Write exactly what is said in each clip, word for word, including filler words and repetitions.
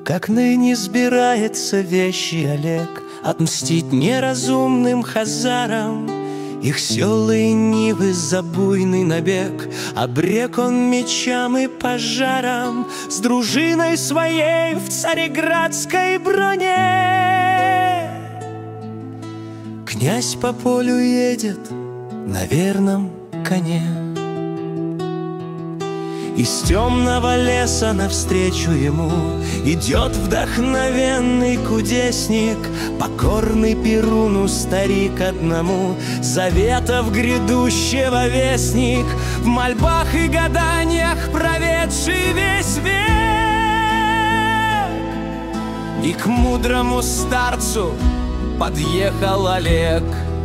Как ныне сбирается вещий Олег отмстить неразумным хазарам. Их села и нивы за буйный набег обрек он мечам и пожарам. С дружиной своей в цареградской броне князь по полю едет на верном коне. Из темного леса навстречу ему идет вдохновенный кудесник, покорный Перуну старик одному, заветов грядущего вестник, в мольбах и гаданиях проведший весь век. И к мудрому старцу подъехал Олег.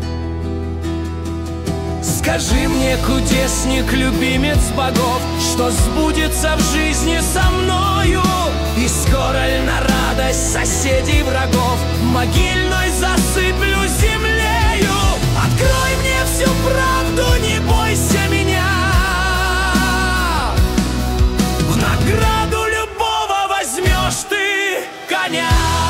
Скажи мне, кудесник, любимец богов, что сбудется в жизни со мною, и скоро ли на радость соседей врагов могильной засыплю землею? Открой мне всю правду, не бойся меня, в награду любого возьмешь ты коня.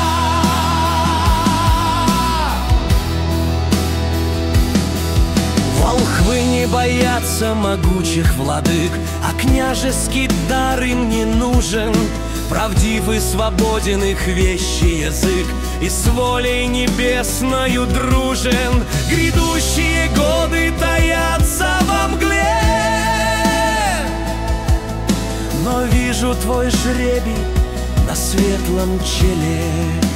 Волхвы не боятся могучих владык, а княжеский дар им не нужен. Правдив и свободен их вещий язык, и с волей небесною дружен. Грядущие годы таятся во мгле, но вижу твой жребий на светлом челе.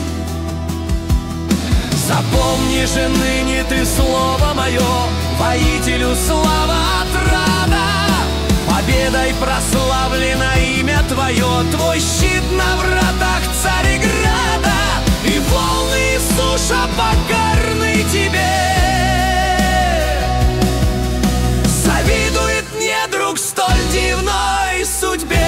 Запомни же ныне ты слово мое, воителю слава отрада. Победой прославлено имя твое, твой щит на вратах Цареграда. И волны и суша покорны тебе, завидует недруг столь дивной судьбе.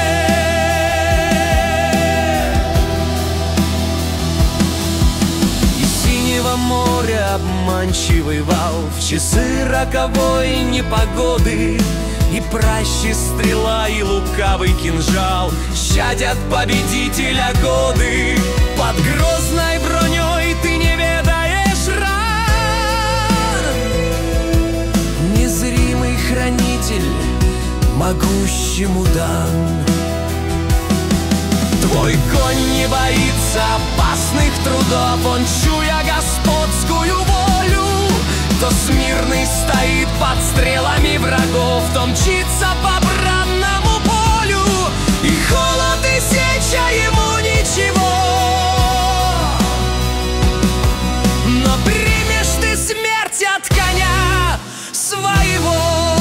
Море обманчивый вал в часы роковой непогоды, и пращи стрела и лукавый кинжал щадят победителя годы. Под грозной броней ты не ведаешь ран, незримый хранитель могущему дан. Твой конь не боится опасных трудов, он, чуя господскую волю, то смирный стоит под стрелами врагов, то мчится по бранному полю. И холод, и сеча ему ничего, но примешь ты смерть от коня своего.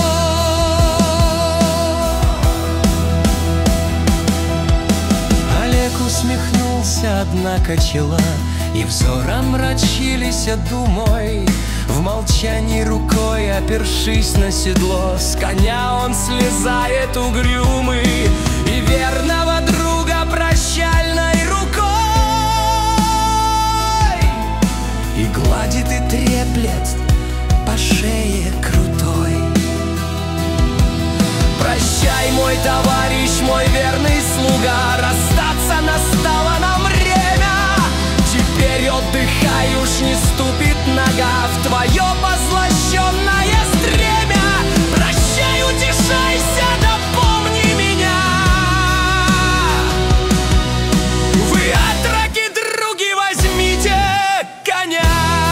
Усмехнулся, однако чела и взором мрачились думой. В молчании рукой, опершись на седло, с коня он слезает угрюмый, и верного друга прощальной рукой и гладит и треплет по шее крутой. Прощай, мой товарищ, мой верный слуга, расстаться настало нам время. Теперь отдыхай, уж не ступит нога в твое позлощенное стремя. Прощай, утешайся, да помни меня. Вы, отроки, други, возьмите коня.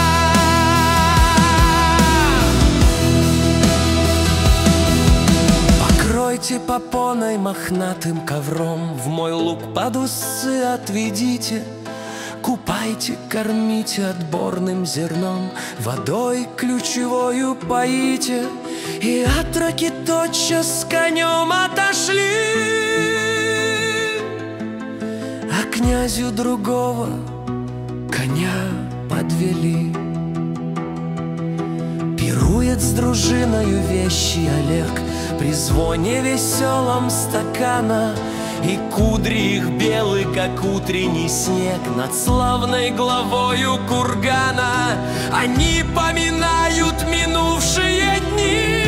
Покройте попоной мохнатым ковром, в мой луг под усы отведите. Купайте, кормите отборным зерном, водой ключевою поите. И отроки тотчас с конем отошли, а князю другого коня подвели. Пирует с дружиною вещий Олег при звоне веселом стакана, и кудри их белы, как утренний снег над славной главою кургана. Они поминают минувшие дни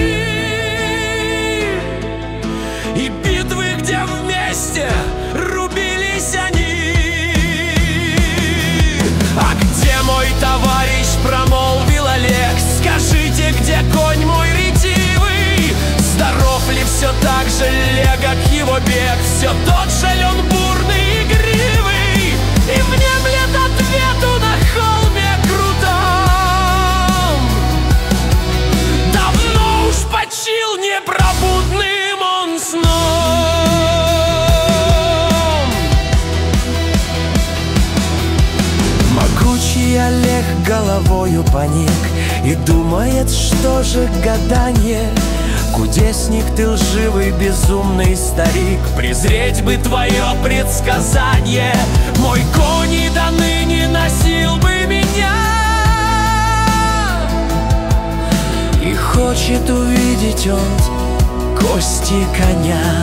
и битвы, где вместе рубились они. все тот же лен бурный и игривый, и внемлет ответу на холме крутом. Давно уж почил непробудным он сном. Могучий Олег головою поник и думает, что же гаданье. Кудесник ты лживый, безумный старик, презреть бы твое предсказание. Мой конь и до ныне носил бы меня, и хочет увидеть он кости коня.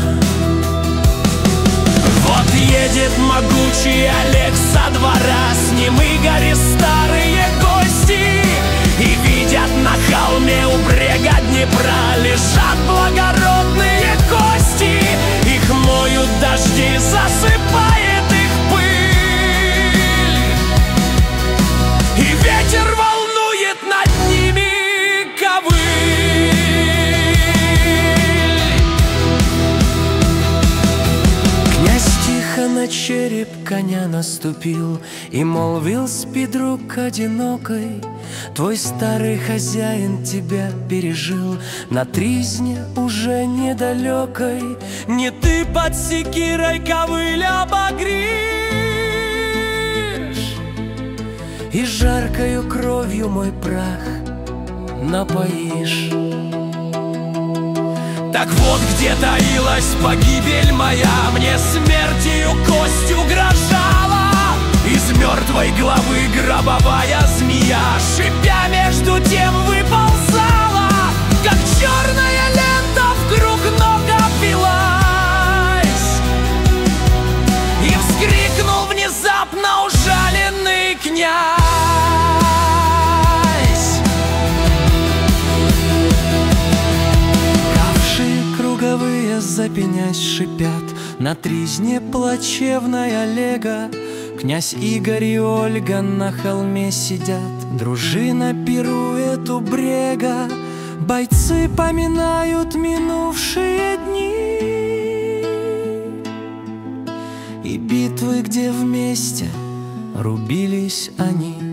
Вот едет могучий Олег со двора, с ним Игорь и старые гости, и видят на холме у брега Днепра лежат благородные кости. Их моют дожди, засыпает их пыль, и ветер волнует над ними ковыль. Князь тихо на череп коня наступил и молвил: спи, друг одинокой, твой старый хозяин тебя пережил на тризне уже недалекой. Не ты под секирой ковыль обогришь, и жаркою кровью мой прах напоишь. Так вот, где таилась погибель моя, мне смертью кость угрожала. Из мертвой головы гробовая змея, шипя между тем выползала, как черная лента вкруг ног обвилась. И вскрикнул внезапно ужаленный князь. Кавшие круговые, запенясь, шипят на тризне плачевной Олега. Князь Игорь и Ольга на холме сидят, дружина пирует у брега. Бойцы поминают минувшие дни и битвы, где вместе рубились они.